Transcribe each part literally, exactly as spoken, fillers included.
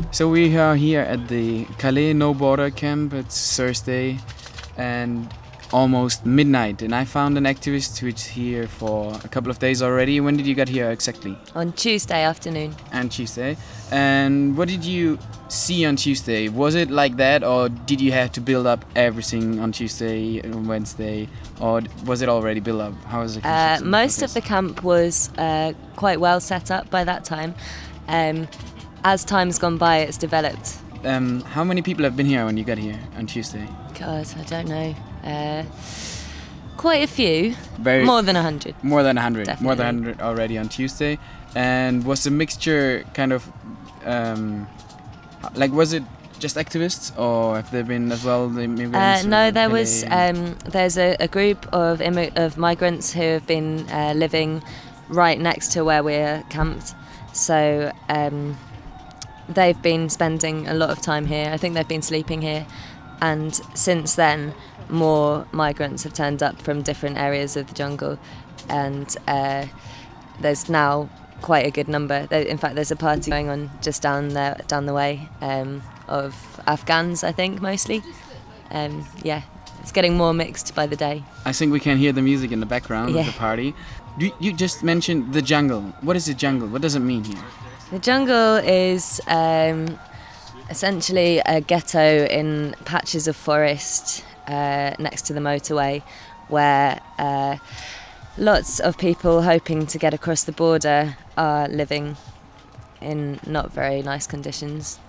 So we are here at the Calais No Border Camp. It's Thursday and almost midnight, and I found an activist who's here for a couple of days already. When did you get here exactly? On Tuesday afternoon. And Tuesday. And what did you see on Tuesday? Was it like that, or did you have to build up everything on Tuesday and Wednesday, or was it already built up? How was it? Uh, most of the camp was uh, quite well set up by that time. Um, as time's gone by, it's developed. Um, how many people have been here when you got here on Tuesday? God, I don't know. Uh, quite a few. Very more than a hundred. More than a hundred. Definitely. More than a hundred already on Tuesday. And was the mixture kind of um, like, was it just activists, or have there been as well the immigrants? Uh, no, there was. Um, there's a, a group of immi- of migrants who have been uh, living right next to where we're camped. So um, they've been spending a lot of time here. I think they've been sleeping here, and since then, more migrants have turned up from different areas of the jungle, and uh, there's now quite a good number. There, in fact, there's a party going on just down there, down the way, um, of Afghans, I think, mostly. Um, yeah, it's getting more mixed by the day. I think we can hear the music in the background yeah. of the party. You, you just mentioned the jungle. What is the jungle? What does it mean here? The jungle is um, essentially a ghetto in patches of forest uh, next to the motorway, where uh, lots of people hoping to get across the border are living in not very nice conditions.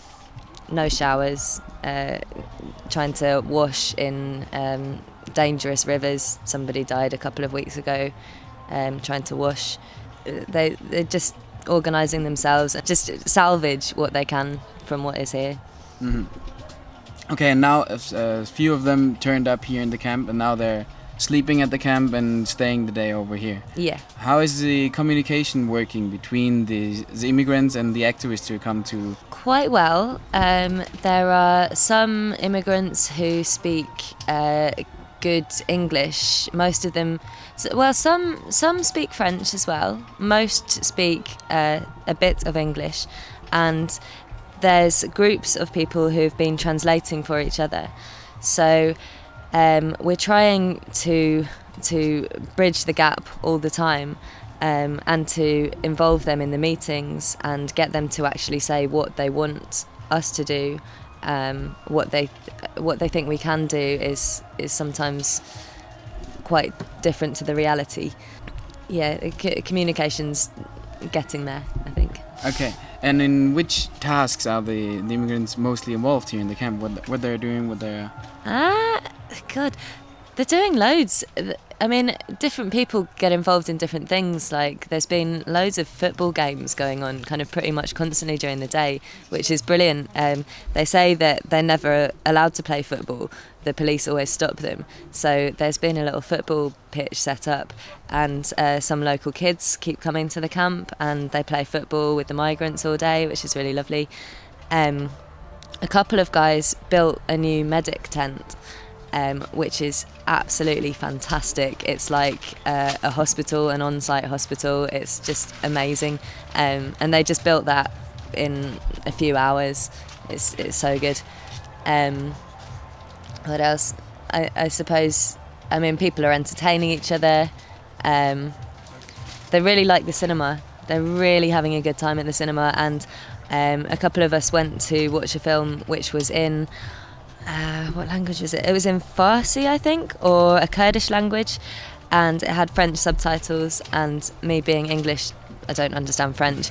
No showers, uh, trying to wash in um, dangerous rivers. Somebody died a couple of weeks ago um, trying to wash. They, they're just organising themselves, just salvage what they can from what is here. Mm-hmm. Okay, and now a, a few of them turned up here in the camp, and now they're sleeping at the camp and staying the day over here. Yeah. How is the communication working between the, the immigrants and the activists who come to? Quite well. Um, there are some immigrants who speak uh, good English. Most of them, well, some some speak French as well. Most speak uh, a bit of English, and there's groups of people who've been translating for each other. So um, we're trying to to bridge the gap all the time, um, and to involve them in the meetings and get them to actually say what they want us to do. Um, what they what they think we can do is is sometimes quite different to the reality. Yeah, c- communication's getting there, I think. Okay, and in which tasks are the, the immigrants mostly involved here in the camp? What what they're doing? What they're ah, God, they're doing loads. I mean, different people get involved in different things. Like, there's been loads of football games going on kind of pretty much constantly during the day, which is brilliant. Um, they say that they're never allowed to play football. The police always stop them. So there's been a little football pitch set up, and uh, some local kids keep coming to the camp, and they play football with the migrants all day, which is really lovely. Um, a couple of guys built a new medic tent, Um, which is absolutely fantastic. It's like uh, a hospital, an on-site hospital. It's just amazing, um, and they just built that in a few hours. It's it's so good. Um, what else? I, I suppose. I mean, people are entertaining each other. Um, they really like the cinema. They're really having a good time at the cinema, and um, a couple of us went to watch a film which was in. Uh, what language was it? It was in Farsi, I think, or a Kurdish language, and it had French subtitles, and me being English, I don't understand French.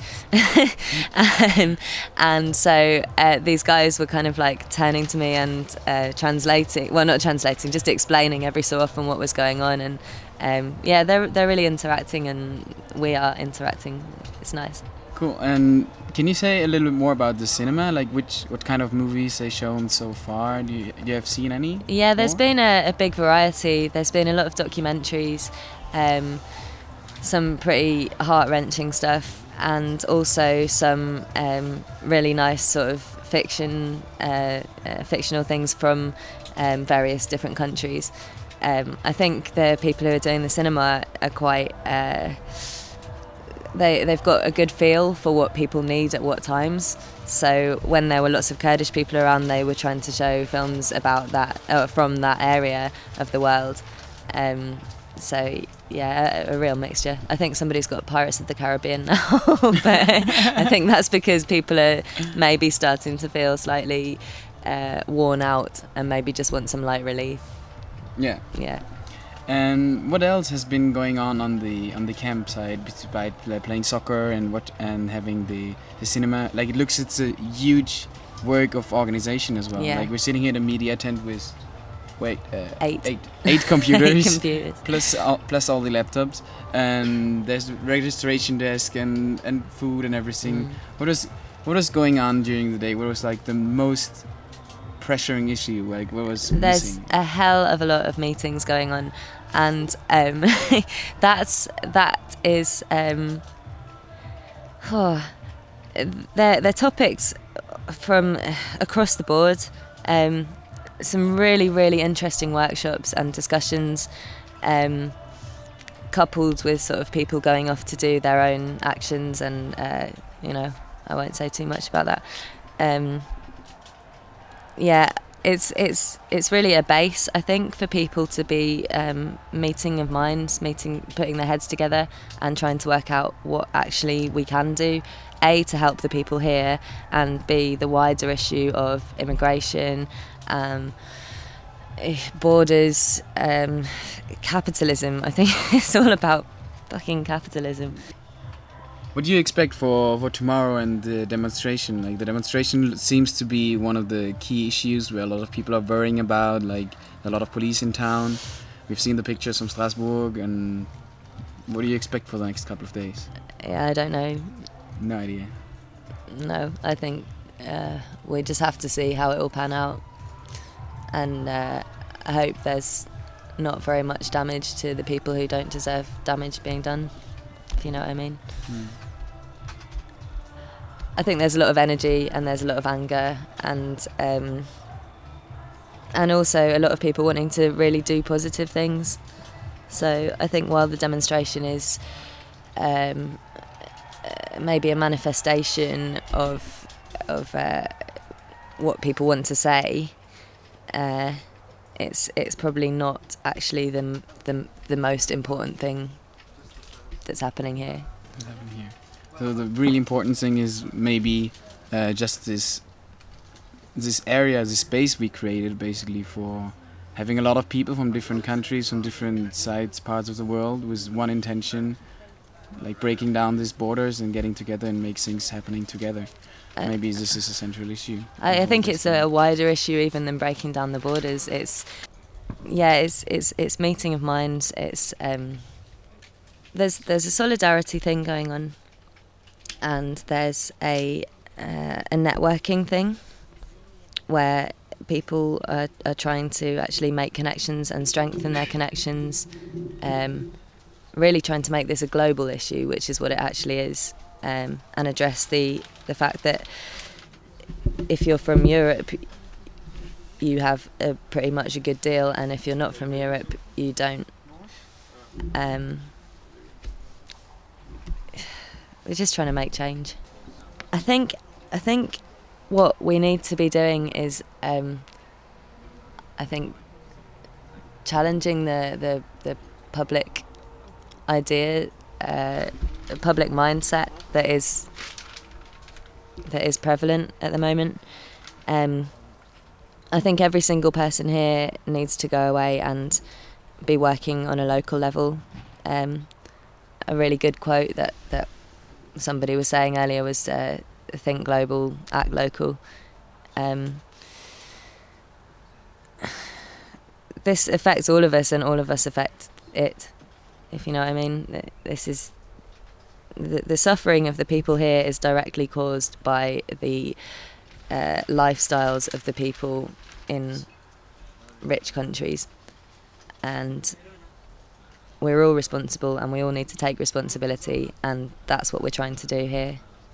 um, and so uh, these guys were kind of like turning to me and uh, translating, well, not translating, just explaining every so often what was going on, and um, yeah, they're, they're really interacting, and we are interacting. It's nice. Cool. And can you say a little bit more about the cinema? Like, which what kind of movies they shown so far? Do you, do you have seen any? Yeah, there's more? been a, a big variety. There's been a lot of documentaries, um, some pretty heart-wrenching stuff, and also some um, really nice sort of fiction, uh, uh, fictional things from um, various different countries. Um, I think the people who are doing the cinema are quite. Uh, they they've got a good feel for what people need at what times. So when there were lots of Kurdish people around, they were trying to show films about that uh, from that area of the world. Um, so yeah, a, a real mixture. I think somebody's got Pirates of the Caribbean now, but I think that's because people are maybe starting to feel slightly uh, worn out and maybe just want some light relief. Yeah. Yeah. And what else has been going on on the on the campsite besides playing soccer and what and having the, the cinema? Like it looks, it's a huge work of organization as well. Yeah. Like we're sitting here in a media tent with wait uh, Eight. eight eight computers, Eight computers. plus all, plus all the laptops, and there's a registration desk and, and food and everything. Mm. What was what was going on during the day? What was like the most pressuring issue? Like what was There's missing? a hell of a lot of meetings going on, and um, that's that is um, oh, they're, they're topics from across the board. Um, some really really interesting workshops and discussions, um, coupled with sort of people going off to do their own actions, and uh, you know, I won't say too much about that. Um, yeah. It's it's it's really a base, I think, for people to be um, meeting of minds, meeting, putting their heads together, and trying to work out what actually we can do. A, to help the people here, and B, the wider issue of immigration, um, borders, um, capitalism. I think it's all about fucking capitalism. What do you expect for, for tomorrow and the demonstration? Like the demonstration seems to be one of the key issues where a lot of people are worrying about, like a lot of police in town. We've seen the pictures from Strasbourg, and what do you expect for the next couple of days? Yeah, I don't know. No idea. No, I think uh, we just have to see how it will pan out, and uh, I hope there's not very much damage to the people who don't deserve damage being done, if you know what I mean. Hmm. I think there's a lot of energy and there's a lot of anger, and um, and also a lot of people wanting to really do positive things. So I think while the demonstration is um, uh, maybe a manifestation of of uh, what people want to say, uh, it's it's probably not actually the the the most important thing that's happening here. What's happening here? So the really important thing is maybe uh, just this this area, this space we created basically for having a lot of people from different countries, from different sides, parts of the world, with one intention, like breaking down these borders and getting together and make things happening together. Uh, Maybe this is a central issue. I, I think it's a wider issue even than breaking down the borders. It's yeah, it's it's it's meeting of minds. It's um, there's there's a solidarity thing going on, and there's a uh, a networking thing where people are, are trying to actually make connections and strengthen their connections, um, really trying to make this a global issue, which is what it actually is, um, and address the, the fact that if you're from Europe, you have a pretty much a good deal, and if you're not from Europe, you don't. Um, we're just trying to make change. I think I think what we need to be doing is, um, I think, challenging the, the, the public idea, uh, the public mindset that is that is prevalent at the moment. Um, I think every single person here needs to go away and be working on a local level. Um, a really good quote that, that somebody was saying earlier was uh, think global, act local. Um, this affects all of us, and all of us affect it, if you know what I mean. This is the, the suffering of the people here is directly caused by the uh, lifestyles of the people in rich countries, and we're all responsible, and we all need to take responsibility, and that's what we're trying to do here.